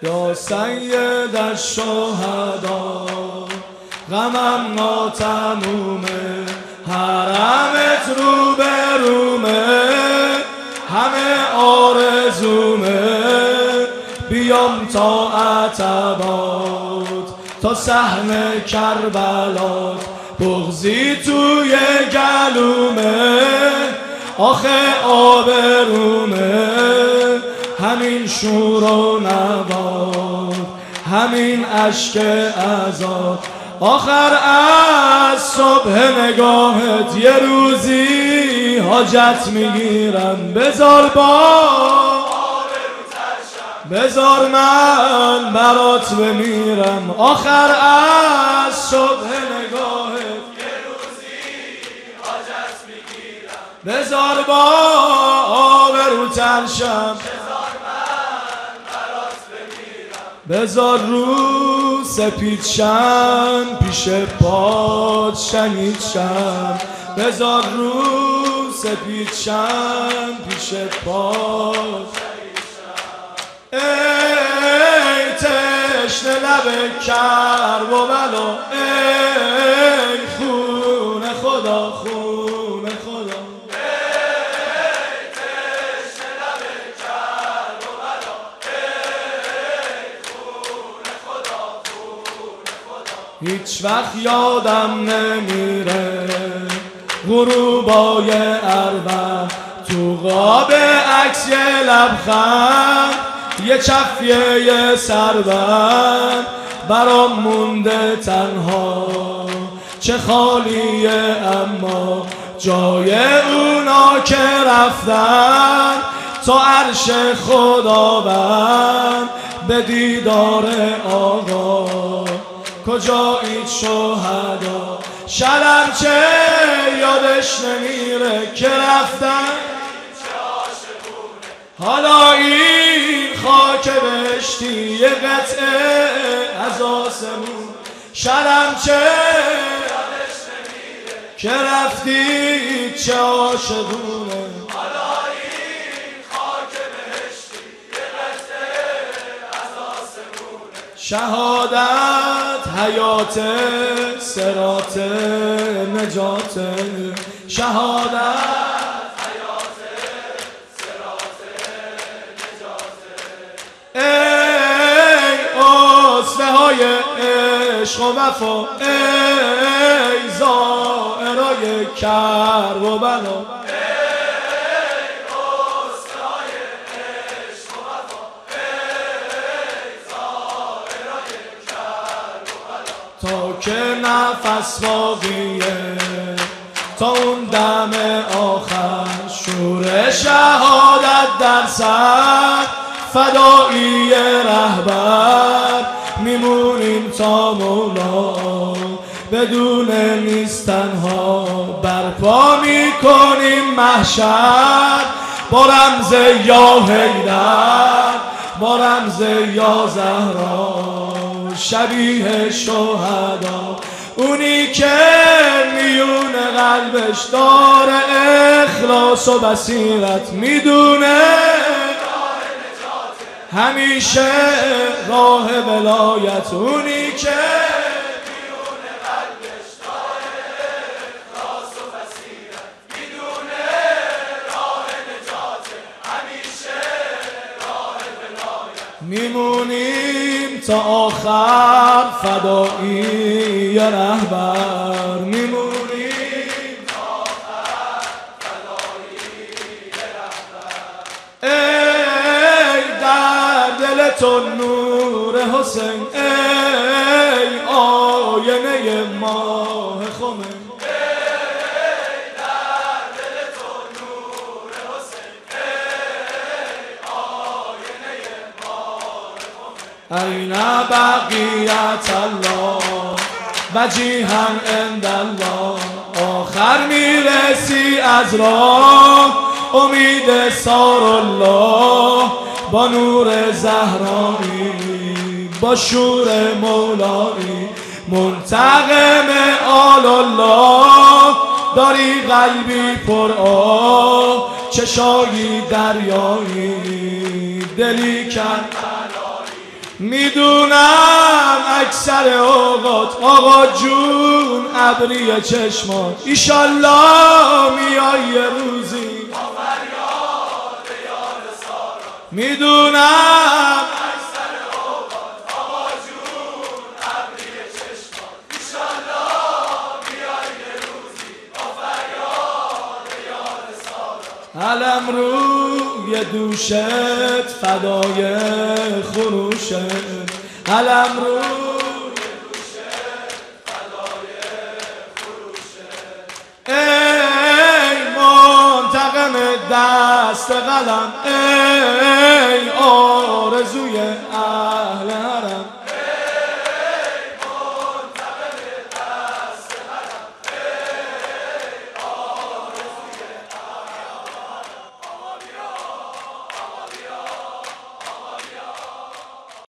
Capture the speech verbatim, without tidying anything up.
یا سید الشهدا غمم ناتمومه حرمت رو به رومه همه آرزومه بیام تا عتبات تا صحن کربلات بغضی توی گلومه آخه آبرومه همین شور و نبات همین اشک عذاب آخر از صبح نگاهت یه روزی حاجت میگیرم بذار با بذار من برات بمیرم آخر از صبح نگاهت یه روزی حاجت میگیرم بذار با آبرو ترشم بذار رو سپید شم پیش پاد شنید شم بذار رو سپید شم پیش پاد ای تشنه لب کرب و بلا ای خون خدا خون خدا هیچ وقت یادم نمیره غروبای عربم تو قاب عکس یه لبخند یه چفیه یه سربند برام مونده تنها چه خالیه اما جای اونا که رفتن تا عرش خداوند به دیدار آقا کجایید شهدا شرم چه یادش نمیره که رفتن حالا این خاک بهشتی یه قطعه از آسمون شرم چه یادش نمیره که رفتی چه عاشقونه حالا این خاک بهشتی یه قطعه از آسمونه شهادت حیات صراط نجات شهادت ای اسوه های عشق و وفا ای زائرای کرب و بلا تا که نفس باقیه تا اون دم آخر شور شهادت در سر فدایی رهبر میمونیم تا مولا بدون نیستنها برپا میکنیم محشر با رمز یا حیدر با رمز یا زهرا شبیه شهدا اونی که میون قلبش داره اخلاص و بصیرت میدونه همیشه راه ولایت اونی که میون قلبش داره اخلاص و بصیرت میدونه راه نجات همیشه راه ولایت میمونیم تا آخر فدایی رهبر میمونیم تا آخر فدایی رهبر ای در دل تو نور حسین ای آینه ماه خمین این بقیت الله وجیها عند الله آخر میرسی از راه امید سار الله با نور زهرایی با شور مولایی منتقم آل الله داری قلبی پر آه چشایی دریایی دلی کن میدونم اکثر اوقات آقا جون ابری چشمات ایشالله میای یه روزی با فریاد یار سارا میدونم اکثر اوقات آقا جون ابری چشمات ایشالله میای یه روزی با فریاد یار سارا علم روی دوشت فدای خروشت علم روی دوشت فدای خروشت ای منتقم دست قلم ای آرزوی اهل حرم